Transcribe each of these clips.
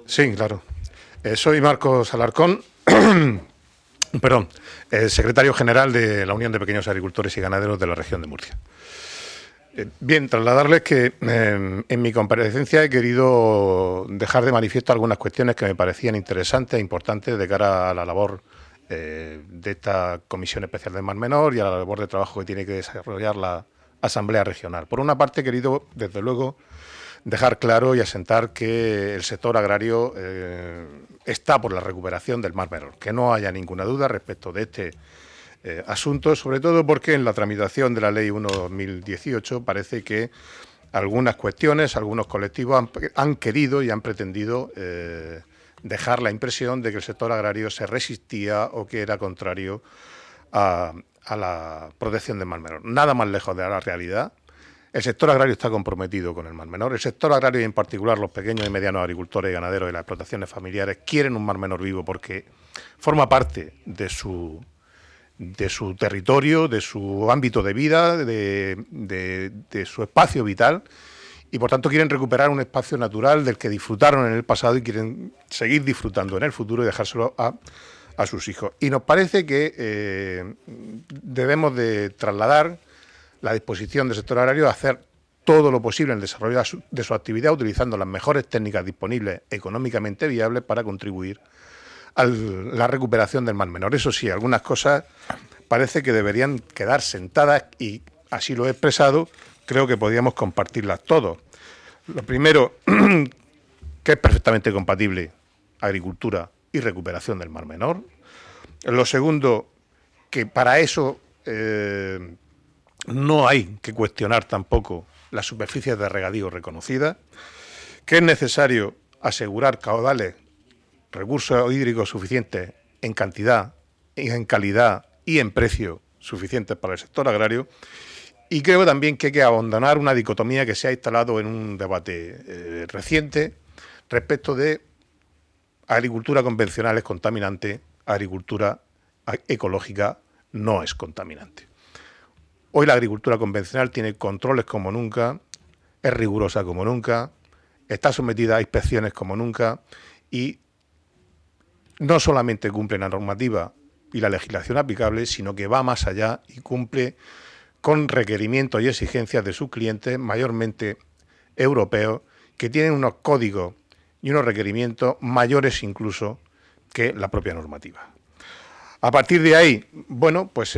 Sí, claro. Soy Marcos Alarcón, perdón, secretario general de la Unión de Pequeños Agricultores y Ganaderos de la región de Murcia. Bien, trasladarles que en mi comparecencia he querido dejar de manifiesto algunas cuestiones que me parecían interesantes e importantes de cara a la labor de esta Comisión Especial del Mar Menor y a la labor de trabajo que tiene que desarrollar la Asamblea Regional. Por una parte, he querido, desde luego, dejar claro y asentar que el sector agrario está por la recuperación del Mar Menor, que no haya ninguna duda respecto de este asunto, sobre todo porque en la tramitación de la Ley 1/2018 parece que algunas cuestiones, algunos colectivos han querido y han pretendido dejar la impresión de que el sector agrario se resistía o que era contrario a la protección del Mar Menor. Nada más lejos de la realidad. El sector agrario está comprometido con el Mar Menor. El sector agrario y en particular los pequeños y medianos agricultores y ganaderos y las explotaciones familiares quieren un Mar Menor vivo porque forma parte de su territorio, de su ámbito de vida, de su espacio vital y por tanto quieren recuperar un espacio natural del que disfrutaron en el pasado y quieren seguir disfrutando en el futuro y dejárselo a sus hijos. Y nos parece que debemos de trasladar la disposición del sector agrario a hacer todo lo posible en el desarrollo de su actividad utilizando las mejores técnicas disponibles económicamente viables para contribuir a la recuperación del Mar Menor. Eso sí, algunas cosas parece que deberían quedar sentadas y así lo he expresado, creo que podríamos compartirlas todos. Lo primero, que es perfectamente compatible agricultura y recuperación del Mar Menor. Lo segundo, que para eso no hay que cuestionar tampoco las superficies de regadío reconocidas, que es necesario asegurar caudales, recursos hídricos suficientes en cantidad, en calidad y en precio suficientes para el sector agrario. Y creo también que hay que abandonar una dicotomía que se ha instalado en un debate reciente respecto de agricultura convencional es contaminante, agricultura ecológica no es contaminante. Hoy la agricultura convencional tiene controles como nunca, es rigurosa como nunca, está sometida a inspecciones como nunca y no solamente cumple la normativa y la legislación aplicable, sino que va más allá y cumple con requerimientos y exigencias de sus clientes, mayormente europeos, que tienen unos códigos y unos requerimientos mayores incluso que la propia normativa. A partir de ahí, bueno, pues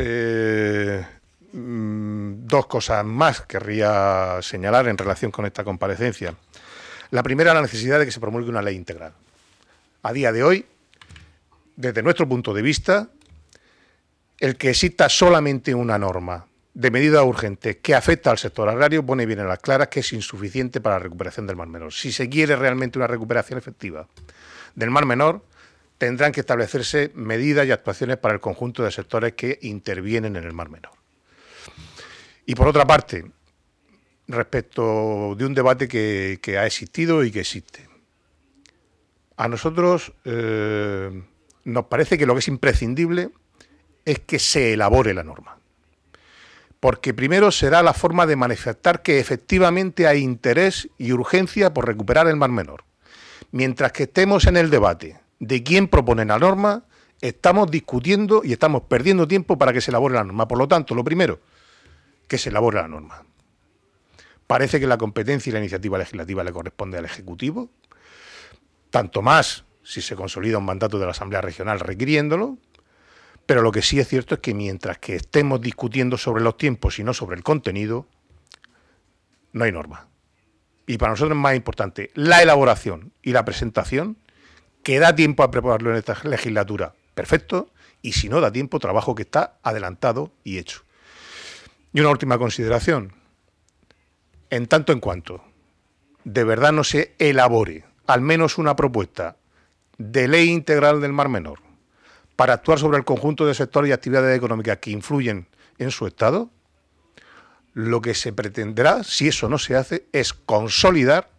dos cosas más querría señalar en relación con esta comparecencia. La primera, la necesidad de que se promulgue una ley integral. A día de hoy, desde nuestro punto de vista, el que exista solamente una norma de medida urgente que afecta al sector agrario pone bien en las claras que es insuficiente para la recuperación del Mar Menor. Si se quiere realmente una recuperación efectiva del Mar Menor, tendrán que establecerse medidas y actuaciones para el conjunto de sectores que intervienen en el Mar Menor. Y por otra parte, respecto de un debate que ha existido y que existe, a nosotros nos parece que lo que es imprescindible es que se elabore la norma. Porque primero será la forma de manifestar que efectivamente hay interés y urgencia por recuperar el Mar Menor. Mientras que estemos en el debate de quién propone la norma, estamos discutiendo y estamos perdiendo tiempo para que se elabore la norma. Por lo tanto, lo primero, que se elabore la norma. Parece que la competencia y la iniciativa legislativa le corresponde al Ejecutivo, tanto más si se consolida un mandato de la Asamblea Regional requiriéndolo, pero lo que sí es cierto es que mientras que estemos discutiendo sobre los tiempos y no sobre el contenido, no hay norma. Y para nosotros es más importante la elaboración y la presentación, que da tiempo a prepararlo en esta legislatura, perfecto, y si no da tiempo, trabajo que está adelantado y hecho. Y una última consideración. En tanto en cuanto de verdad no se elabore al menos una propuesta de ley integral del Mar Menor para actuar sobre el conjunto de sectores y actividades económicas que influyen en su estado, lo que se pretenderá, si eso no se hace, es consolidar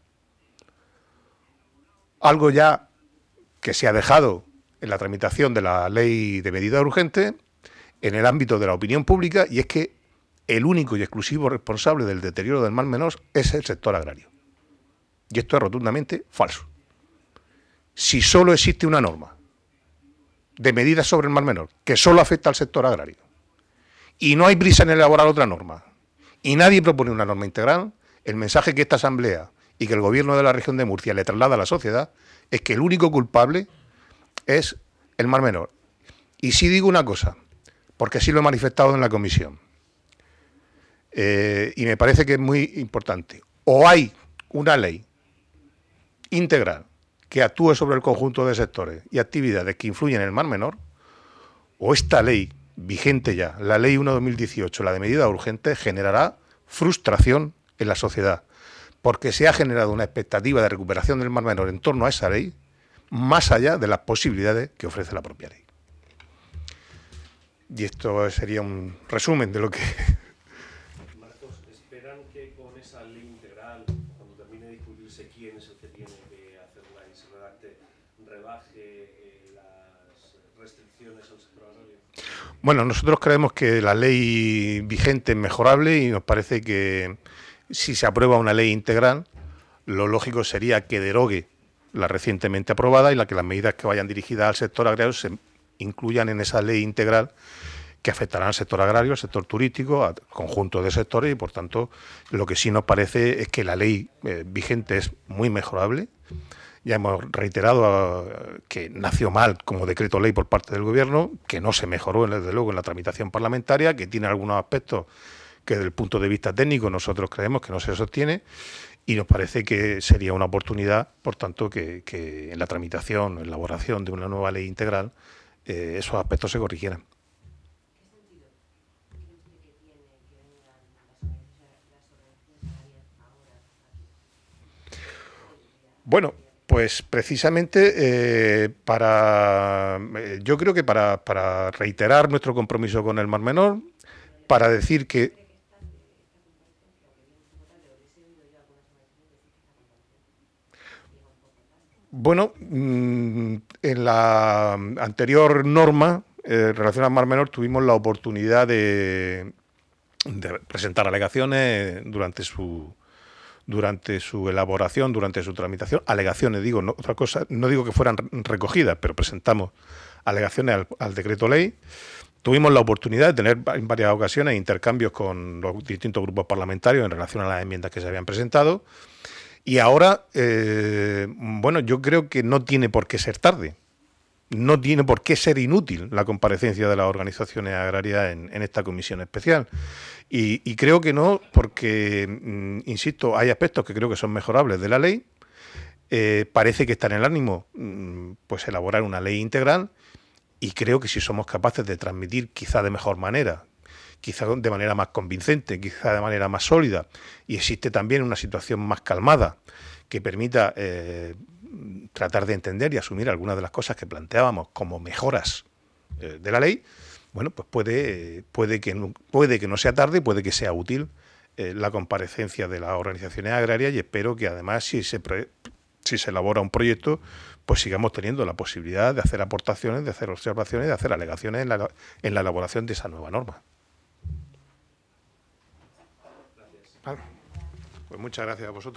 algo ya que se ha dejado en la tramitación de la ley de medida urgente en el ámbito de la opinión pública, y es que el único y exclusivo responsable del deterioro del Mar Menor es el sector agrario. Y esto es rotundamente falso. si solo existe una norma de medidas sobre el Mar Menor que solo afecta al sector agrario y no hay prisa en elaborar otra norma y nadie propone una norma integral, el mensaje que esta Asamblea y que el Gobierno de la región de Murcia le traslada a la sociedad es que el único culpable es el Mar Menor. Y sí digo una cosa, porque así lo he manifestado en la comisión, y me parece que es muy importante. O hay una ley integral que actúe sobre el conjunto de sectores y actividades que influyen en el Mar Menor, o esta ley vigente ya, la Ley 1/2018, la de medidas urgentes, generará frustración en la sociedad, porque se ha generado una expectativa de recuperación del Mar Menor en torno a esa ley, más allá de las posibilidades que ofrece la propia ley. Y esto sería un resumen de lo que... Marcos, ¿esperan que con esa ley integral, cuando termine de discutirse quién es el que tiene que hacerla y se redacte, rebaje las restricciones al sector agrario? Bueno, nosotros creemos que la ley vigente es mejorable y nos parece que si se aprueba una ley integral, lo lógico sería que derogue la recientemente aprobada y que las medidas que vayan dirigidas al sector agrario se incluyan en esa ley integral que afectarán al sector agrario, al sector turístico, al conjunto de sectores y, por tanto, lo que sí nos parece es que la ley vigente es muy mejorable. Ya hemos reiterado que nació mal como decreto ley por parte del Gobierno, que no se mejoró, desde luego, en la tramitación parlamentaria, que tiene algunos aspectos que desde el punto de vista técnico nosotros creemos que no se sostiene y nos parece que sería una oportunidad, por tanto, que en la tramitación, elaboración de una nueva ley integral, esos aspectos se corrigieran. Bueno, pues precisamente yo creo que para reiterar nuestro compromiso con el Mar Menor, para decir que... Bueno, en la anterior norma relacionada al Mar Menor tuvimos la oportunidad de presentar alegaciones durante su elaboración, durante su tramitación. Alegaciones, digo, no, otra cosa, no digo que fueran recogidas, pero presentamos alegaciones al decreto ley. Tuvimos la oportunidad de tener en varias ocasiones intercambios con los distintos grupos parlamentarios en relación a las enmiendas que se habían presentado. Y ahora, bueno, yo creo que no tiene por qué ser tarde. No tiene por qué ser inútil la comparecencia de las organizaciones agrarias en esta comisión especial. Y creo que no, porque, insisto, hay aspectos que creo que son mejorables de la ley. Parece que está en el ánimo pues elaborar una ley integral y creo que si somos capaces de transmitir quizá de mejor manera, quizá de manera más convincente, quizá de manera más sólida, y existe también una situación más calmada que permita tratar de entender y asumir algunas de las cosas que planteábamos como mejoras de la ley, bueno, pues puede que no sea tarde, puede que sea útil la comparecencia de las organizaciones agrarias y espero que además si se elabora un proyecto, pues sigamos teniendo la posibilidad de hacer aportaciones, de hacer observaciones, de hacer alegaciones en la elaboración de esa nueva norma. Gracias. Pues muchas gracias a vosotros.